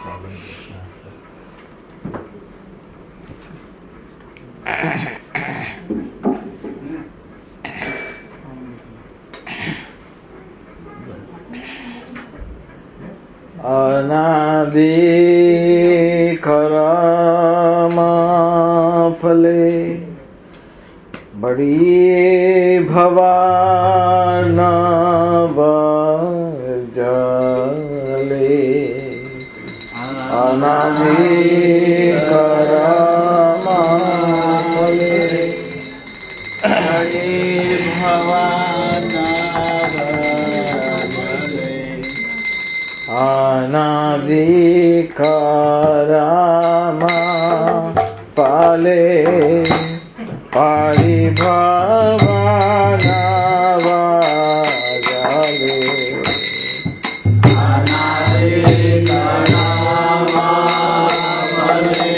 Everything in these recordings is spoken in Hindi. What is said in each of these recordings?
अनादि कर्म फले बड़ी भवानव जले अनादि कर्म फले बड़ी भवानव जले अनादि कर्म फले परिभवानव जले अनादि कर्म फले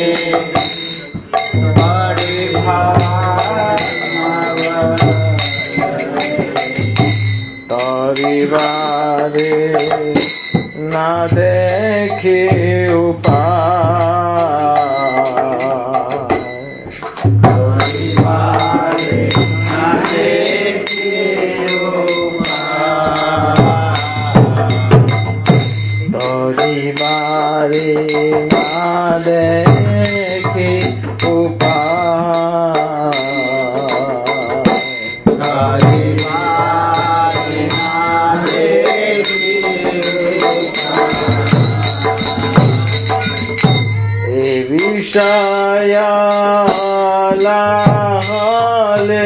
परिभवानव तरिबारे न देखी विषयालहले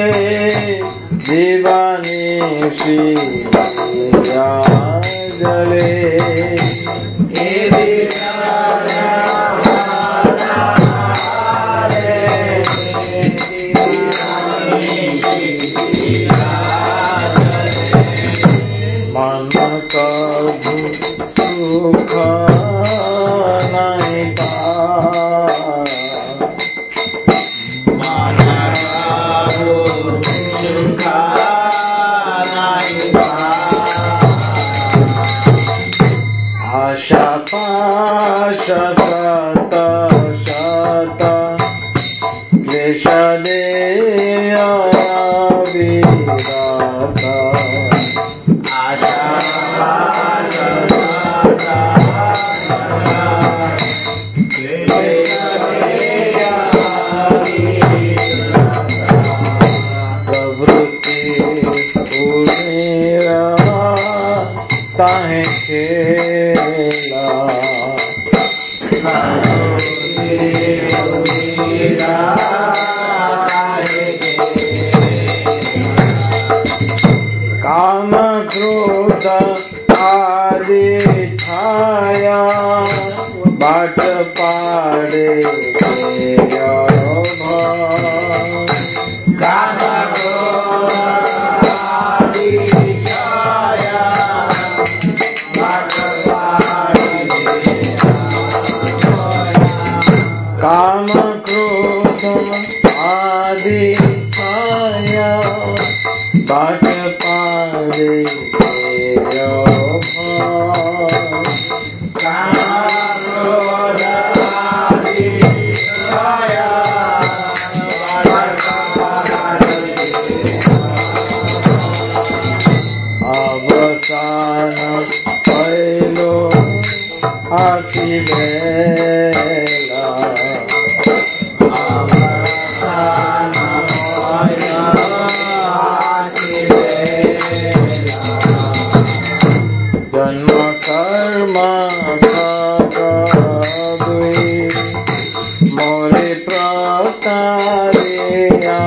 जीवनी श्रिया जले मन कभू सुख नहीं आशा पाश सत शत क्लेश देय विरत आशा पाश प्रवृत्ति ताहे खेला काम क्रोध आदि छाया बाट पाड़े काम काम क्रोध आदि छाया बाट पारे अवसान पहलो आसिबेला जन्म कर्म मोरे प्रतारिया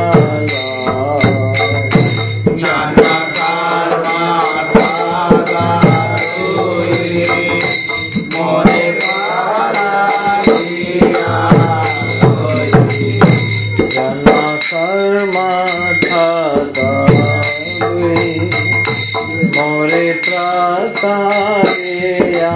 मोरे प्रतारिया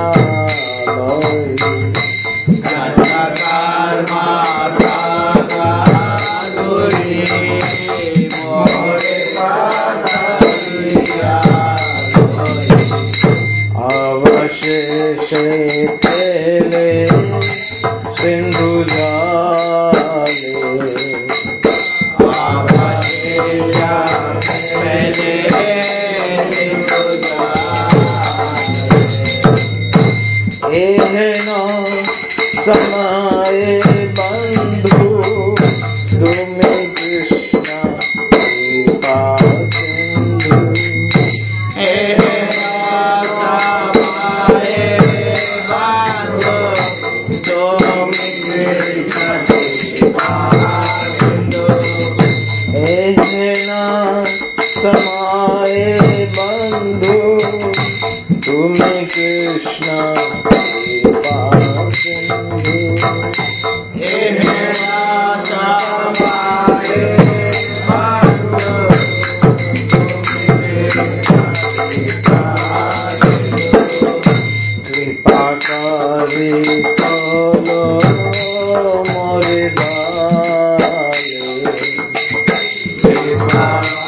अवसान अवशेषे तेले सिंधु जाले अवशेष तेले सिंधु जाले एहन समाये बंधु तुम्हें कृष्ण कृपा सिंधु समाये बंधु तुम्हें कृष्ण कृपा सिंधु कृपा करे चलो मोरे बाले कृपा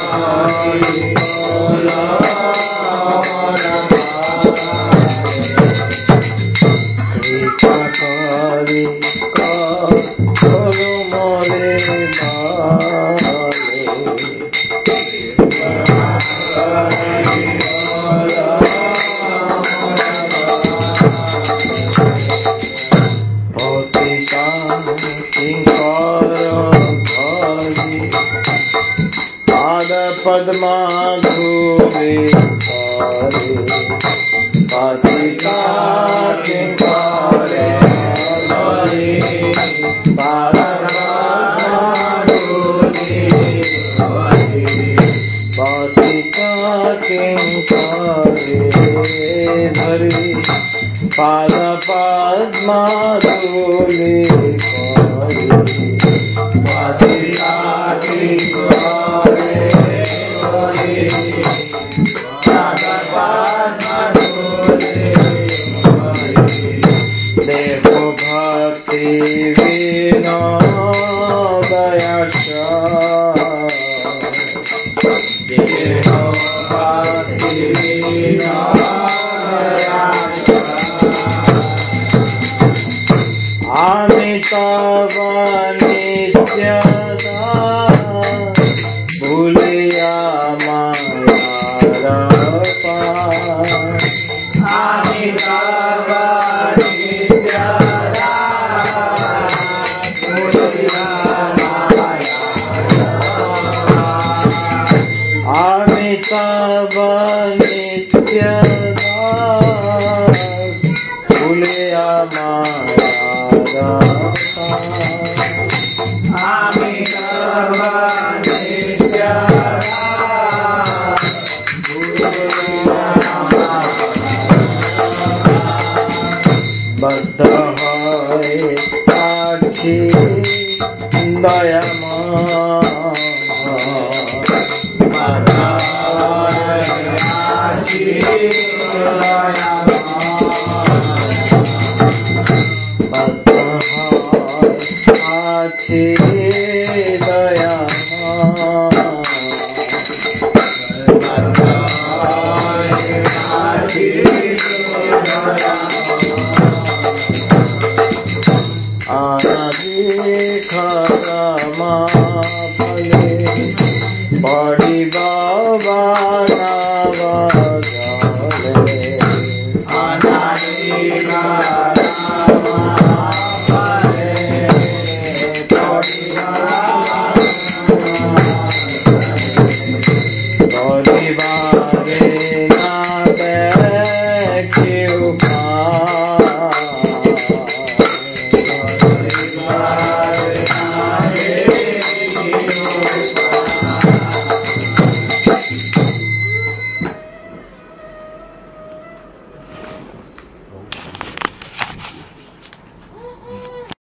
पद्मा धूले पतिता किंकारे पतिता किंकारे धरी पाद पद्मा धूले पतिता किंकारे देखो भक्ति विनो दयाशा देखो भक्ति विनो दयाशा अमिताभ नित्यदा भूलिया माया अमिताभ अमिताभ नित्यदास भूलिया माया अमिताभ नित्यदास बद्ध है साक्षी दयामय दया